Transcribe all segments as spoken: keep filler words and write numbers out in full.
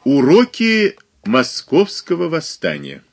Уроки Московского восстания.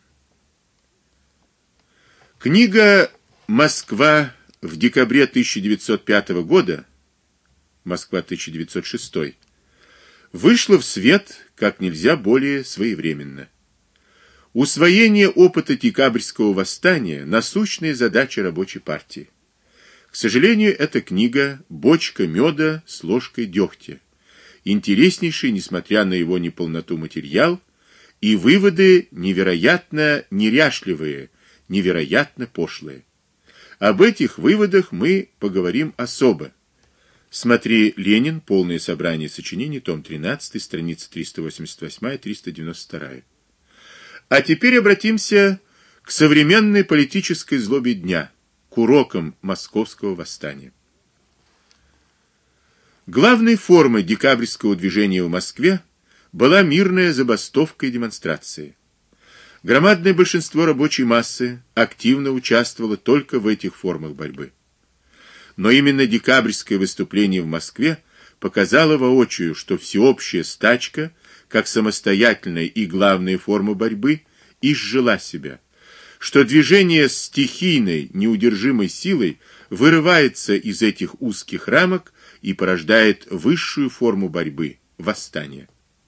Книга «Москва в декабре тысяча девятьсот пятого года», Москва тысяча девятьсот шестой, вышла в свет как нельзя более своевременно. Усвоение опыта декабрьского восстания — насущная задача рабочей партии. К сожалению, эта книга — бочка меда с ложкой дегтя. Интереснейший, несмотря на его неполноту, материал, и выводы невероятно неряшливые, невероятно пошлые. Об этих выводах мы поговорим особо. Смотри Ленин, полное собрание сочинений, том тринадцатый, страница триста восемьдесят восемь — триста девяносто два. А теперь обратимся к современной политической злобе дня, к урокам Московского восстания. Главной формой декабрьского движения в Москве была мирная забастовка и демонстрации. Громадное большинство рабочей массы активно участвовало только в этих формах борьбы. Но именно декабрьское выступление в Москве показало воочию, что всеобщая стачка, как самостоятельная и главная форма борьбы, изжила себя, что движение с стихийной, неудержимой силой вырывается из этих узких рамок и порождает высшую форму борьбы — восстание.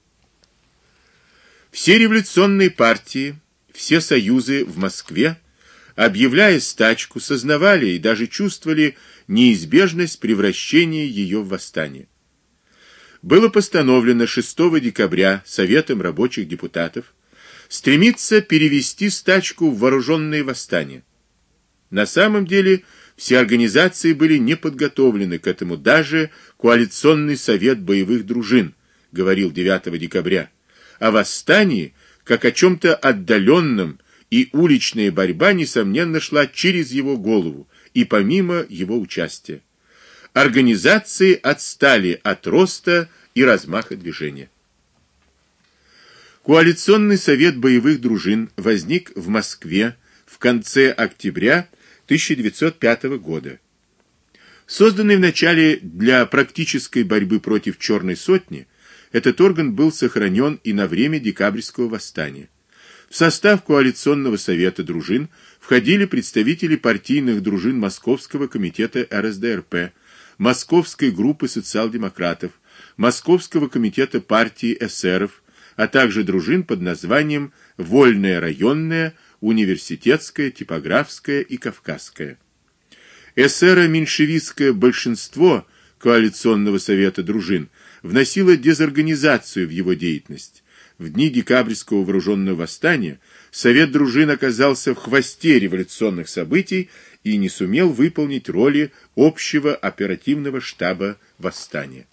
Все революционные партии, все союзы в Москве, объявляя стачку, сознавали и даже чувствовали неизбежность превращения ее в восстание. Было постановлено шестого декабря Советом рабочих депутатов стремиться перевести стачку в вооруженное восстание. На самом деле все организации были не подготовлены к этому, даже коалиционный совет боевых дружин говорил девятого декабря о восстании как о чем-то отдаленном, и уличная борьба, несомненно, шла через его голову и помимо его участия. Организации отстали от роста и размаха движения. Коалиционный совет боевых дружин возник в Москве в конце октября тысяча девятьсот пятого года. Созданный вначале для практической борьбы против Черной сотни, этот орган был сохранен и на время декабрьского восстания. В состав коалиционного совета дружин входили представители партийных дружин Московского комитета эр эс дэ эр пэ, Московской группы социал-демократов, Московского комитета партии эсеров, а также дружин под названием Вольная районная, Университетская, Типографская и Кавказская. Эсеро-меньшевистское большинство коалиционного совета дружин вносило дезорганизацию в его деятельность. В дни декабрьского вооруженного восстания совет дружин оказался в хвосте революционных событий и не сумел выполнить роли общего оперативного штаба восстания.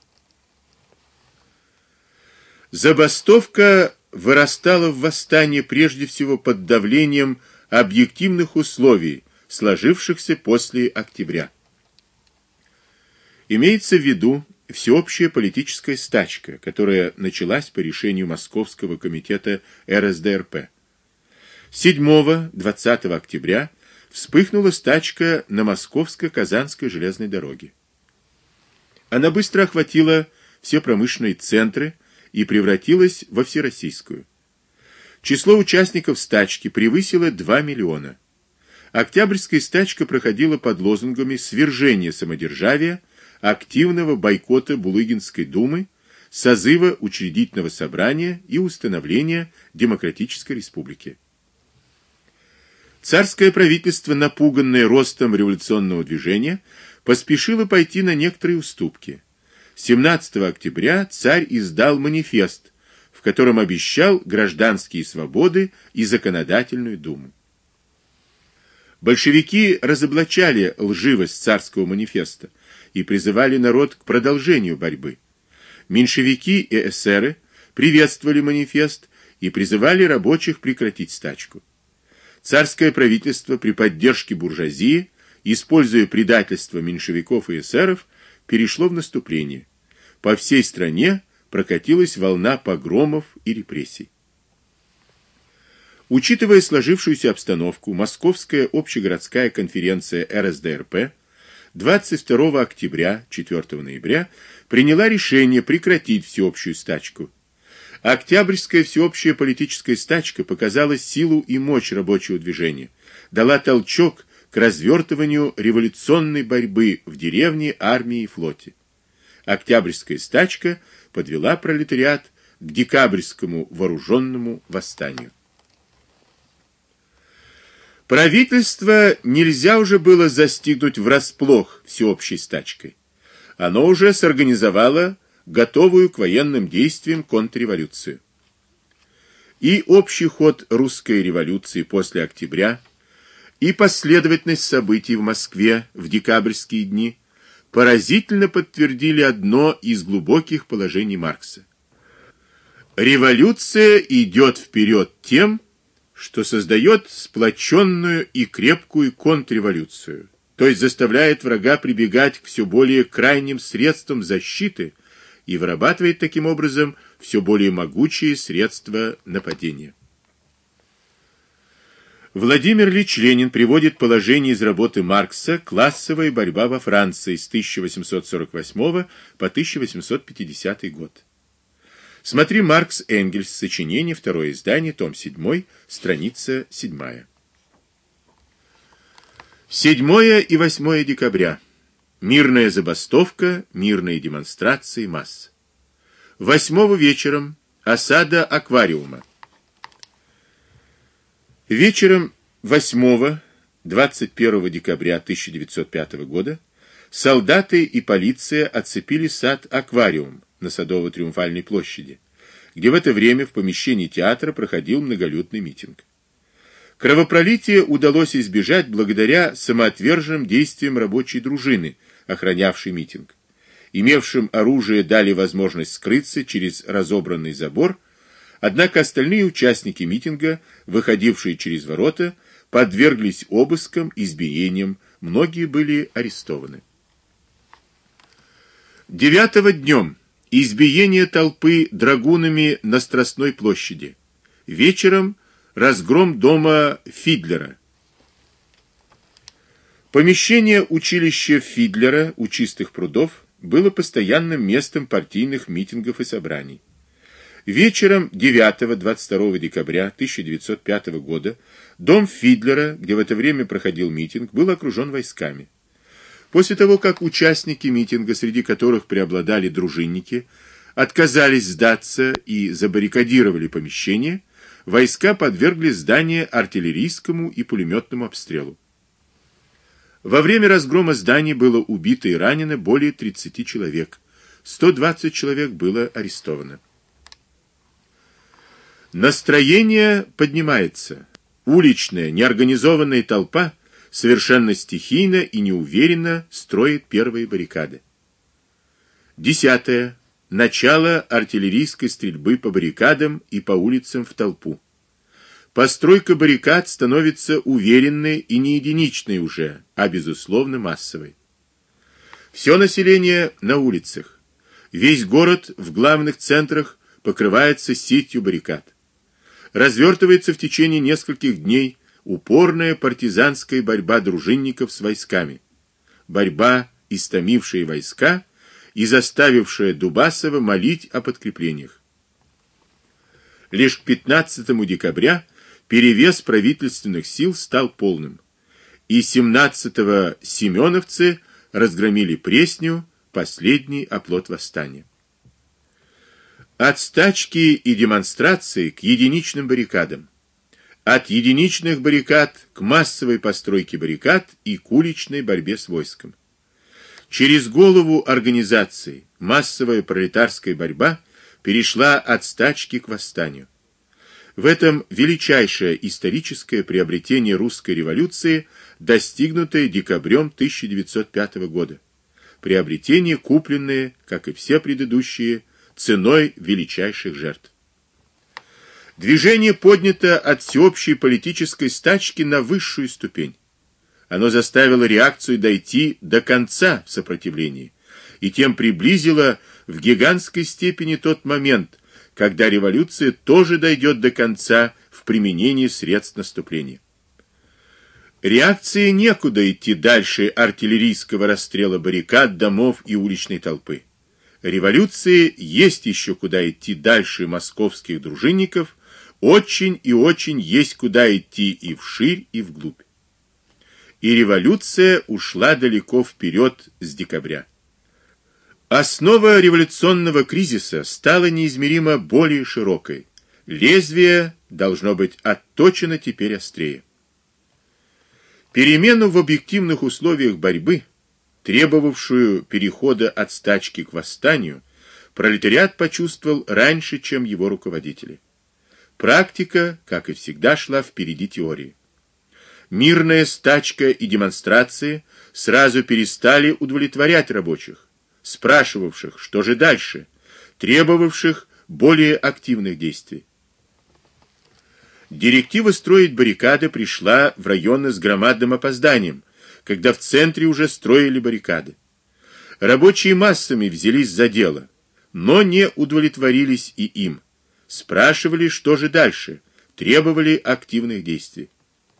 Забастовка вырастала в восстание прежде всего под давлением объективных условий, сложившихся после октября. Имеется в виду всеобщая политическая стачка, которая началась по решению Московского комитета эр эс дэ эр пэ. седьмого-двадцатого октября вспыхнула стачка на Московско-Казанской железной дороге. Она быстро охватила все промышленные центры и превратилась во всероссийскую. Число участников стачки превысило два миллиона. Октябрьская стачка проходила под лозунгами свержения самодержавия, активного бойкота Булыгинской думы, созыва учредительного собрания и установления демократической республики. Царское правительство, напуганное ростом революционного движения, поспешило пойти на некоторые уступки. семнадцатого октября царь издал манифест, в котором обещал гражданские свободы и законодательную думу. Большевики разоблачали лживость царского манифеста и призывали народ к продолжению борьбы. Меньшевики и эсеры приветствовали манифест и призывали рабочих прекратить стачку. Царское правительство при поддержке буржуазии, используя предательство меньшевиков и эсеров, перешло в наступление. По всей стране прокатилась волна погромов и репрессий. Учитывая сложившуюся обстановку, Московская общегородская конференция эр эс дэ эр пэ двадцать второго октября — четвёртого ноября приняла решение прекратить всеобщую стачку. Октябрьская всеобщая политическая стачка показала силу и мощь рабочего движения, дала толчок к развертыванию революционной борьбы в деревне, армии и флоте. Октябрьская стачка подвела пролетариат к декабрьскому вооруженному восстанию. Правительство нельзя уже было застигнуть врасплох всеобщей стачкой. Оно уже сорганизовало готовую к военным действиям контрреволюцию. И общий ход русской революции после октября, и последовательность событий в Москве в декабрьские дни поразительно подтвердили одно из глубоких положений Маркса. Революция идет вперед тем, что создает сплоченную и крепкую контрреволюцию, то есть заставляет врага прибегать к все более крайним средствам защиты и вырабатывает таким образом все более могучие средства нападения. Владимир Ильич Ленин приводит положение из работы Маркса «Классовая борьба во Франции» с тысяча восемьсот сорок восьмого по тысяча восемьсот пятидесятый год. Смотри Маркс Энгельс, сочинение, второе издание, том седьмой, страница седьмая. седьмое и восьмое декабря. Мирная забастовка, мирные демонстрации масс. восьмого вечером осада аквариума. Вечером восьмого — двадцать первого декабря тысяча девятьсот пятого года солдаты и полиция оцепили сад Аквариум на Садово-Триумфальной площади, где в это время в помещении театра проходил многолюдный митинг. Кровопролитие удалось избежать благодаря самоотверженным действиям рабочей дружины, охранявшей митинг. Имевшим оружие дали возможность скрыться через разобранный забор, однако остальные участники митинга, выходившие через ворота, подверглись обыскам, избиениям, многие были арестованы. Девятого днем избиение толпы драгунами на Страстной площади. Вечером разгром дома Фидлера. Помещение училища Фидлера у Чистых прудов было постоянным местом партийных митингов и собраний. Вечером девятого — двадцать второго декабря тысяча девятьсот пятого года дом Фидлера, где в это время проходил митинг, был окружен войсками. После того, как участники митинга, среди которых преобладали дружинники, отказались сдаться и забаррикадировали помещение, войска подвергли здание артиллерийскому и пулеметному обстрелу. Во время разгрома зданий было убито и ранено более тридцати человек, сто двадцать человек было арестовано. Настроение поднимается. Уличная, неорганизованная толпа совершенно стихийно и неуверенно строит первые баррикады. Десятое. Начало артиллерийской стрельбы по баррикадам и по улицам в толпу. Постройка баррикад становится уверенной и не единичной уже, а безусловно массовой. Все население на улицах. Весь город в главных центрах покрывается сетью баррикад. Развертывается в течение нескольких дней упорная партизанская борьба дружинников с войсками. Борьба, истомившая войска и заставившая Дубасова молить о подкреплениях. Лишь к пятнадцатому декабря перевес правительственных сил стал полным, и семнадцатого семеновцы разгромили Пресню, последний оплот восстания. От стачки и демонстраций к единичным баррикадам, от единичных баррикад к массовой постройке баррикад и к уличной борьбе с войском. Через голову организации массовая пролетарская борьба перешла от стачки к восстанию. В этом величайшее историческое приобретение русской революции, достигнутое декабрем тысяча девятьсот пятого года. Приобретение, купленное, как и все предыдущие, ценой величайших жертв. Движение поднято от всеобщей политической стачки на высшую ступень. Оно заставило реакцию дойти до конца в сопротивлении и тем приблизило в гигантской степени тот момент, когда революция тоже дойдет до конца в применении средств наступления. Реакции некуда идти дальше артиллерийского расстрела баррикад, домов и уличной толпы. Революции есть еще куда идти дальше московских дружинников, очень и очень есть куда идти и вширь, и вглубь. И революция ушла далеко вперед с декабря. Основа революционного кризиса стала неизмеримо более широкой. Лезвие должно быть отточено теперь острее. Перемену в объективных условиях борьбы, требовавшую перехода от стачки к восстанию, пролетариат почувствовал раньше, чем его руководители. Практика, как и всегда, шла впереди теории. Мирная стачка и демонстрации сразу перестали удовлетворять рабочих, спрашивавших, что же дальше, требовавших более активных действий. Директива строить баррикады пришла в районы с громадным опозданием, когда в центре уже строили баррикады. Рабочие массами взялись за дело, но не удовлетворились и им. Спрашивали, что же дальше, требовали активных действий.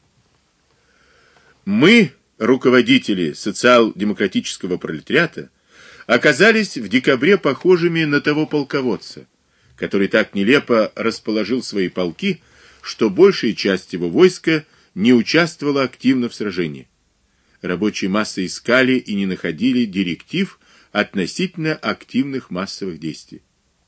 Мы, руководители социал-демократического пролетариата, оказались в декабре похожими на того полководца, который так нелепо расположил свои полки, что большая часть его войска не участвовала активно в сражении. Рабочие массы искали и не находили директив относительно активных массовых действий.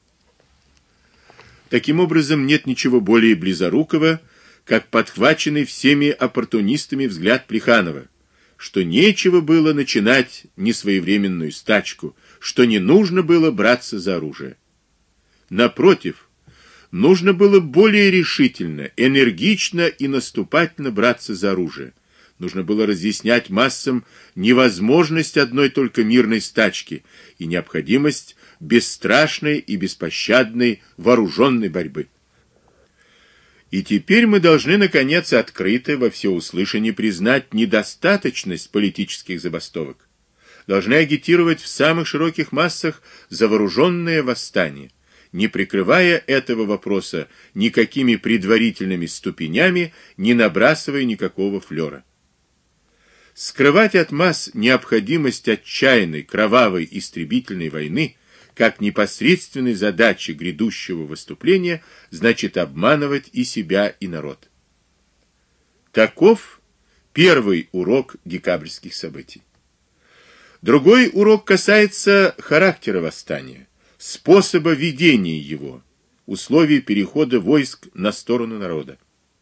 Таким образом, нет ничего более близорукого, как подхваченный всеми оппортунистами взгляд Плеханова, что нечего было начинать несвоевременную стачку, что не нужно было браться за оружие. Напротив, нужно было более решительно, энергично и наступательно браться за оружие. Нужно было разъяснять массам невозможность одной только мирной стачки и необходимость бесстрашной и беспощадной вооруженной борьбы. И теперь мы должны наконец открыто во всеуслышание признать недостаточность политических забастовок. Должны агитировать в самых широких массах за вооруженное восстание, не прикрывая этого вопроса никакими предварительными ступенями, не набрасывая никакого флера. Скрывать от масс необходимость отчаянной, кровавой, истребительной войны как непосредственной задачи грядущего выступления, значит обманывать и себя, и народ. Таков первый урок декабрьских событий. Другой урок касается характера восстания, способа ведения его, условий перехода войск на сторону народа.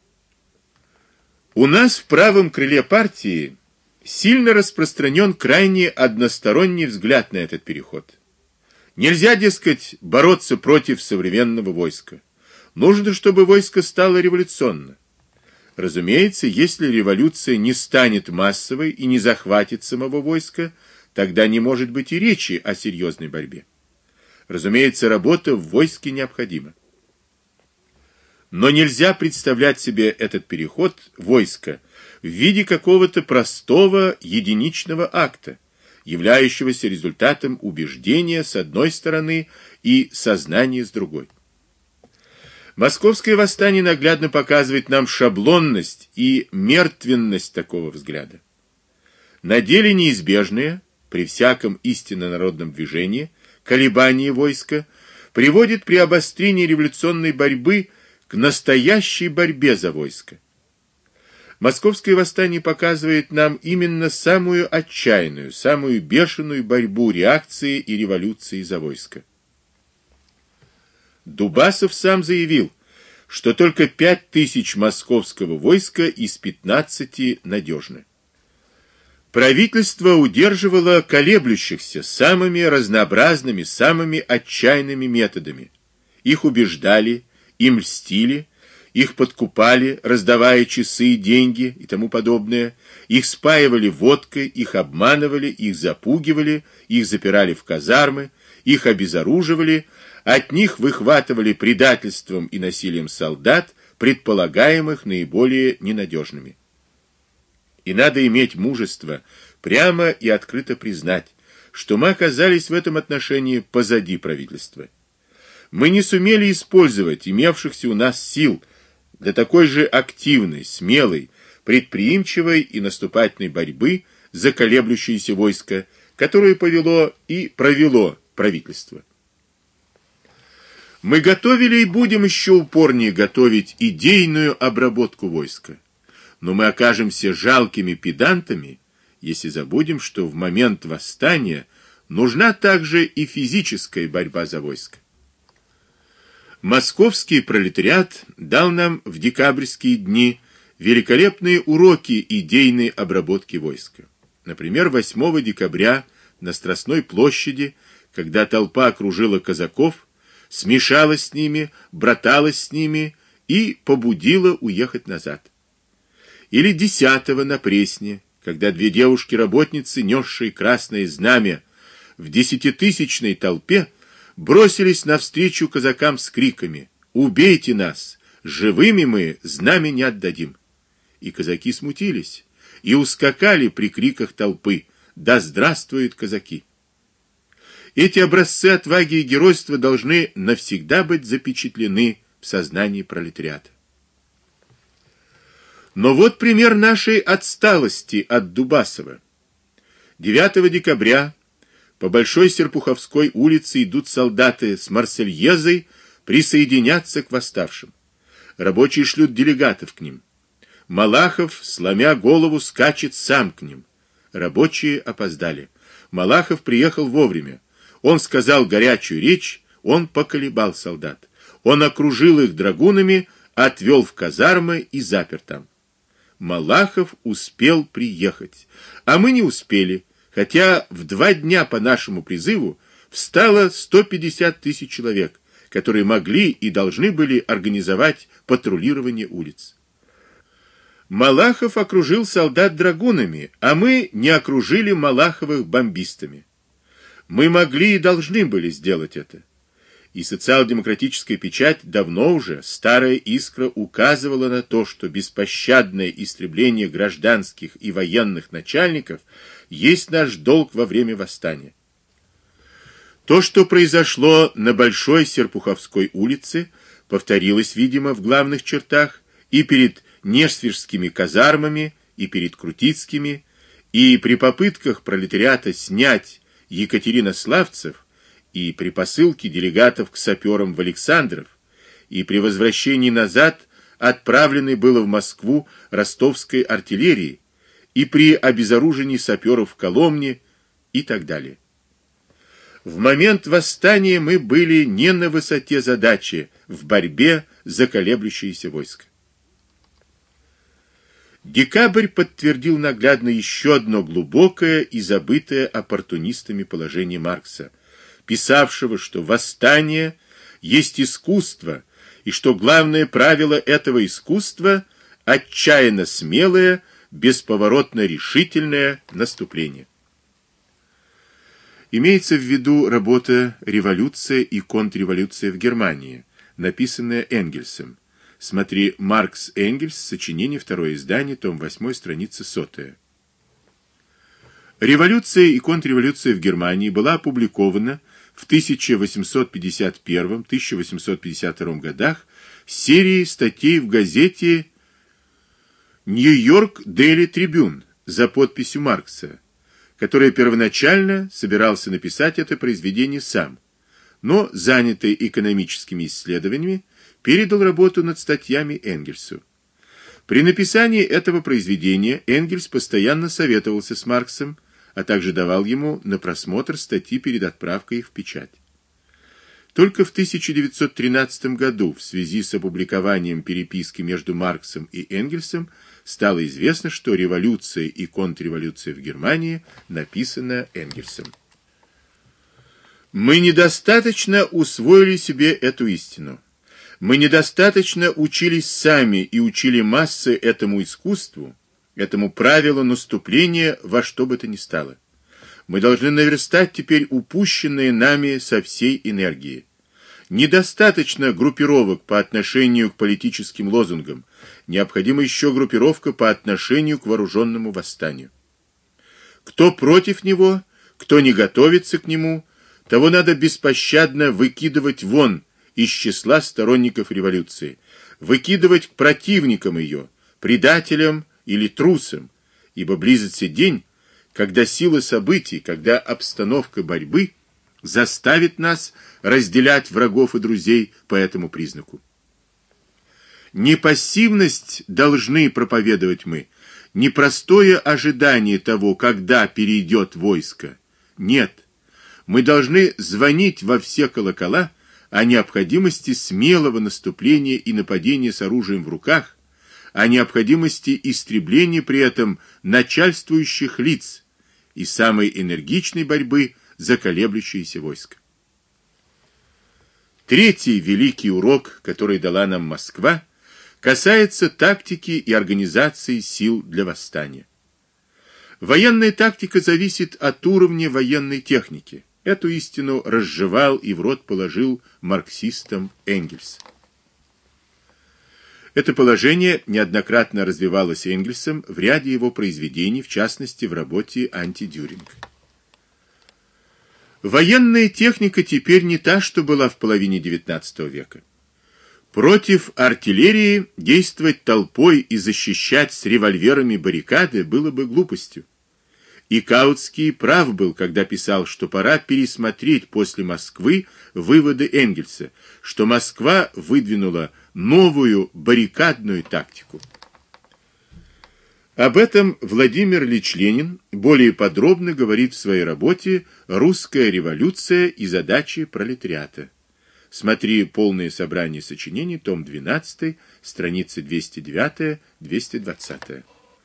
У нас в правом крыле партии сильно распространен крайне односторонний взгляд на этот переход. Нельзя, дескать, бороться против современного войска. Нужно, чтобы войско стало революционно. Разумеется, если революция не станет массовой и не захватит самого войска, тогда не может быть и речи о серьезной борьбе. Разумеется, работа в войске необходима. Но нельзя представлять себе этот переход войска в виде какого-то простого единичного акта, являющегося результатом убеждения с одной стороны и сознания с другой. Московское восстание наглядно показывает нам шаблонность и мертвенность такого взгляда. На деле неизбежное, при всяком истинно народном движении, колебание войска приводит при обострении революционной борьбы к настоящей борьбе за войско. Московское восстание показывает нам именно самую отчаянную, самую бешеную борьбу реакции и революции за войско. Дубасов сам заявил, что только пять тысяч московского войска из пятнадцати надежны. Правительство удерживало колеблющихся самыми разнообразными, самыми отчаянными методами. Их убеждали, им льстили, их подкупали, раздавая часы, деньги и тому подобное, их спаивали водкой, их обманывали, их запугивали, их запирали в казармы, их обезоруживали, от них выхватывали предательством и насилием солдат, предполагаемых наиболее ненадежными. И надо иметь мужество прямо и открыто признать, что мы оказались в этом отношении позади правительства. Мы не сумели использовать имевшихся у нас сил для такой же активной, смелой, предприимчивой и наступательной борьбы за колеблющееся войско, которое повело и провело правительства. Мы готовили и будем еще упорнее готовить идейную обработку войска. Но мы окажемся жалкими педантами, если забудем, что в момент восстания нужна также и физическая борьба за войско. Московский пролетариат дал нам в декабрьские дни великолепные уроки идейной обработки войска. Например, восьмого декабря на Страстной площади, когда толпа окружила казаков, смешалась с ними, браталась с ними и побудила уехать назад. Или десятого на Пресне, когда две девушки-работницы, несшие красное знамя, в десятитысячной толпе бросились навстречу казакам с криками: «Убейте нас! Живыми мы знамя не отдадим!» И казаки смутились и ускакали при криках толпы: «Да здравствуют казаки!» Эти образцы отваги и геройства должны навсегда быть запечатлены в сознании пролетариата. Но вот пример нашей отсталости от Дубасова. девятого декабря по Большой Серпуховской улице идут солдаты с Марсельезой присоединяться к восставшим. Рабочие шлют делегатов к ним. Малахов, сломя голову, скачет сам к ним. Рабочие опоздали. Малахов приехал вовремя. Он сказал горячую речь, он поколебал солдат. Он окружил их драгунами, отвел в казармы и запер там. Малахов успел приехать, а мы не успели, хотя в два дня по нашему призыву встало сто пятьдесят тысяч человек, которые могли и должны были организовать патрулирование улиц. Малахов окружил солдат драгунами, а мы не окружили Малаховых бомбистами. Мы могли и должны были сделать это. И социал-демократическая печать давно уже, старая искра, указывала на то, что беспощадное истребление гражданских и военных начальников есть наш долг во время восстания. То, что произошло на Большой Серпуховской улице, повторилось, видимо, в главных чертах и перед Несвежскими казармами, и перед Крутицкими, и при попытках пролетариата снять екатеринославцев, и при посылке делегатов к саперам в Александров, и при возвращении назад отправленной было в Москву ростовской артиллерии, и при обезоружении саперов в Коломне и так далее. В момент восстания мы были не на высоте задачи в борьбе за колеблющееся войско. Декабрь подтвердил наглядно еще одно глубокое и забытое оппортунистами положение Маркса, писавшего, что восстание есть искусство, и что главное правило этого искусства — отчаянно смелое, бесповоротно решительное наступление. Имеется в виду работа «Революция и контрреволюция в Германии», написанная Энгельсом. Смотри «Маркс Энгельс», сочинение, второе издание, том восьмой, страница сотая. «Революция и контрреволюция в Германии» была опубликована в тысяча восемьсот пятьдесят первом — тысяча восемьсот пятьдесят втором годах серией статей в газете «Нью-Йорк Дейли Трибюн» за подписью Маркса, который первоначально собирался написать это произведение сам, но, занятый экономическими исследованиями, передал работу над статьями Энгельсу. При написании этого произведения Энгельс постоянно советовался с Марксом, а также давал ему на просмотр статьи перед отправкой их в печать. Только в тысяча девятьсот тринадцатом году в связи с опубликованием переписки между Марксом и Энгельсом стало известно, что «Революция и контрреволюция в Германии» написана Энгельсом. Мы недостаточно усвоили себе эту истину. Мы недостаточно учились сами и учили массы этому искусству, этому правилу наступления во что бы то ни стало. Мы должны наверстать теперь упущенное нами со всей энергией. Недостаточно группировок по отношению к политическим лозунгам, необходима еще группировка по отношению к вооруженному восстанию. Кто против него, кто не готовится к нему, того надо беспощадно выкидывать вон из числа сторонников революции, выкидывать к противникам ее, предателям или трусам, ибо близится день, когда сила событий, когда обстановка борьбы заставит нас разделять врагов и друзей по этому признаку. Не пассивность должны проповедовать мы, не простое ожидание того, когда перейдет войско. Нет, мы должны звонить во все колокола о необходимости смелого наступления и нападения с оружием в руках, о необходимости истребления при этом начальствующих лиц и самой энергичной борьбы за колеблющееся войско. Третий великий урок, который дала нам Москва, касается тактики и организации сил для восстания. Военная тактика зависит от уровня военной техники. Эту истину разжевал и в рот положил марксистам Энгельс. Это положение неоднократно развивалось Энгельсом в ряде его произведений, в частности в работе «Антидюринг». Военная техника теперь не та, что была в половине девятнадцатого века. Против артиллерии действовать толпой и защищать с револьверами баррикады было бы глупостью. И Каутский прав был, когда писал, что пора пересмотреть после Москвы выводы Энгельса, что Москва выдвинула новую баррикадную тактику. Об этом Владимир Ильич Ленин более подробно говорит в своей работе «Русская революция и задачи пролетариата». Смотри полное собрание сочинений, том двенадцатый, страницы двести девять - двести двадцать.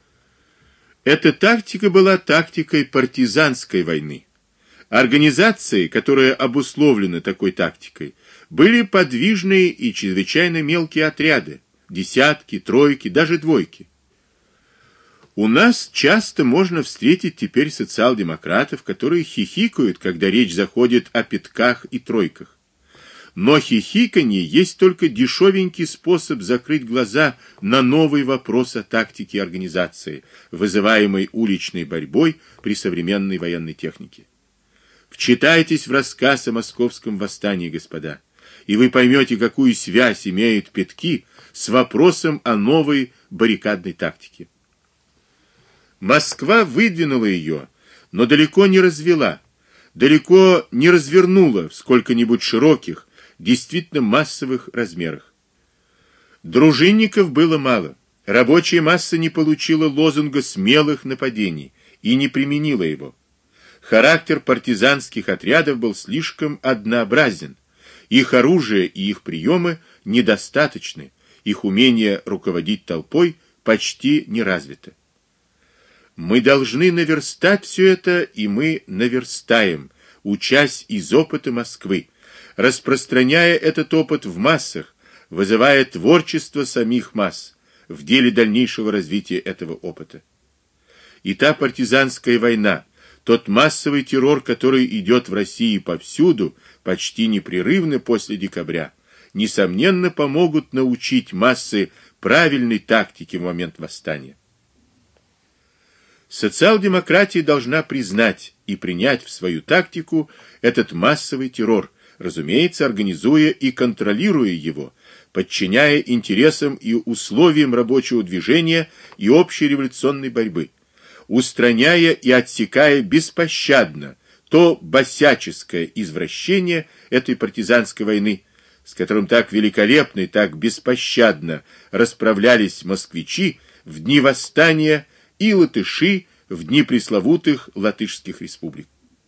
Эта тактика была тактикой партизанской войны. Организации, которые обусловлены такой тактикой, были подвижные и чрезвычайно мелкие отряды, десятки, тройки, даже двойки. У нас часто можно встретить теперь социал-демократов, которые хихикают, когда речь заходит о пятках и тройках. Но хихиканье есть только дешевенький способ закрыть глаза на новый вопрос о тактике организации, вызываемой уличной борьбой при современной военной технике. Вчитайтесь в рассказ о московском восстании, господа, и вы поймете, какую связь имеют пятки с вопросом о новой баррикадной тактике. Москва выдвинула ее, но далеко не развела, далеко не развернула в сколько-нибудь широких, действительно массовых размерах. Дружинников было мало. Рабочая масса не получила лозунга смелых нападений и не применила его. Характер партизанских отрядов был слишком однообразен. Их оружие и их приемы недостаточны. Их умение руководить толпой почти не развито. Мы должны наверстать все это, и мы наверстаем, учась из опыта Москвы, распространяя этот опыт в массах, вызывая творчество самих масс в деле дальнейшего развития этого опыта. И та партизанская война, тот массовый террор, который идет в России повсюду, почти непрерывно после декабря, несомненно помогут научить массы правильной тактике в момент восстания. Социал-демократия должна признать и принять в свою тактику этот массовый террор, разумеется, организуя и контролируя его, подчиняя интересам и условиям рабочего движения и общей революционной борьбы, устраняя и отсекая беспощадно то босяческое извращение этой партизанской войны, с которым так великолепно и так беспощадно расправлялись москвичи в дни восстания и латыши в дни пресловутых латышских республик.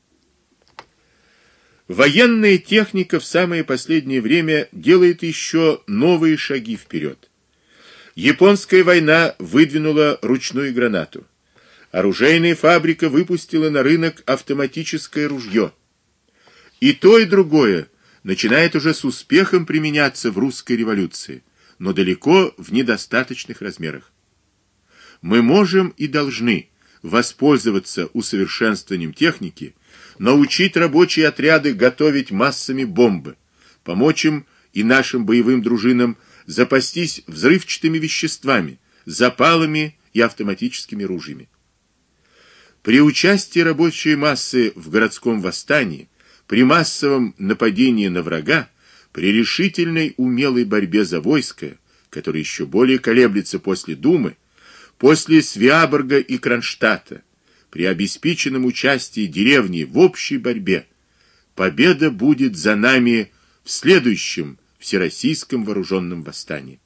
Военная техника в самое последнее время делает еще новые шаги вперед. Японская война выдвинула ручную гранату. Оружейная фабрика выпустила на рынок автоматическое ружье. И то, и другое начинает уже с успехом применяться в русской революции, но далеко в недостаточных размерах. Мы можем и должны воспользоваться усовершенствованием техники, научить рабочие отряды готовить массами бомбы, помочь им и нашим боевым дружинам запастись взрывчатыми веществами, запалами и автоматическими ружьями. При участии рабочей массы в городском восстании, при массовом нападении на врага, при решительной умелой борьбе за войско, которое еще более колеблется после Думы, после Свяборга и Кронштадта, при обеспеченном участии деревни в общей борьбе, победа будет за нами в следующем всероссийском вооруженном восстании.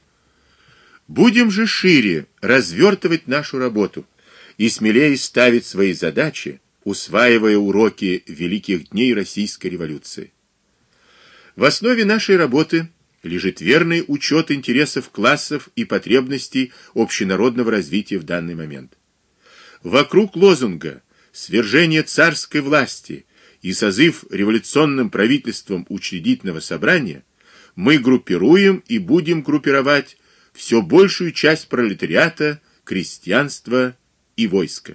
Будем же шире развертывать нашу работу и смелее ставить свои задачи, усваивая уроки великих дней российской революции. В основе нашей работы лежит верный учет интересов классов и потребностей общенародного развития в данный момент. Вокруг лозунга «Свержение царской власти» и созыв революционным правительством учредительного собрания мы группируем и будем группировать все большую часть пролетариата, крестьянства и войска.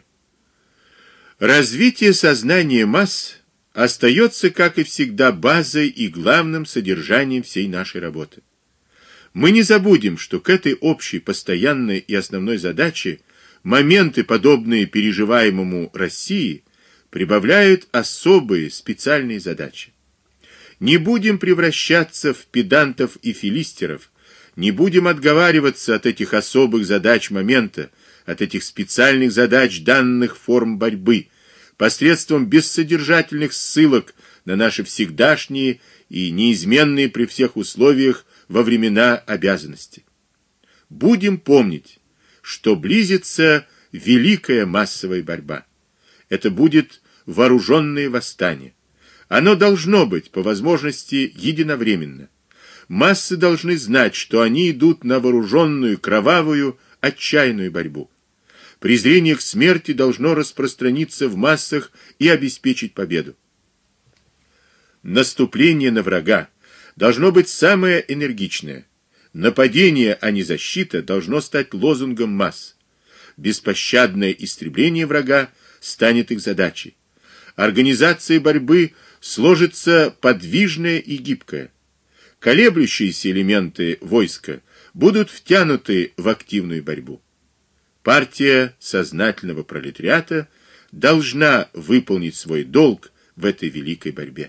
Развитие сознания масс остается, как и всегда, базой и главным содержанием всей нашей работы. Мы не забудем, что к этой общей, постоянной и основной задаче моменты, подобные переживаемому России, прибавляют особые, специальные задачи. Не будем превращаться в педантов и филистеров, не будем отговариваться от этих особых задач момента, от этих специальных задач данных форм борьбы, посредством бессодержательных ссылок на наши всегдашние и неизменные при всех условиях во времена обязанности. Будем помнить, что близится великая массовая борьба. Это будет вооруженное восстание. Оно должно быть, по возможности, единовременно. Массы должны знать, что они идут на вооруженную, кровавую, отчаянную борьбу. Презрение к смерти должно распространиться в массах и обеспечить победу. Наступление на врага должно быть самое энергичное. Нападение, а не защита, должно стать лозунгом масс. Беспощадное истребление врага станет их задачей. Организация борьбы сложится подвижная и гибкая. Колеблющиеся элементы войска будут втянуты в активную борьбу. Партия сознательного пролетариата должна выполнить свой долг в этой великой борьбе.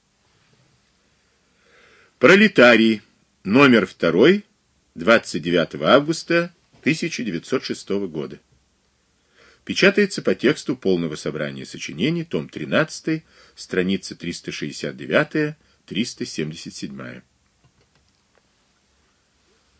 Пролетарий, номер второй, двадцать девятого августа тысяча девятьсот шестого года. Печатается по тексту полного собрания сочинений, том тринадцатый, страница триста шестьдесят девять — триста семьдесят семь.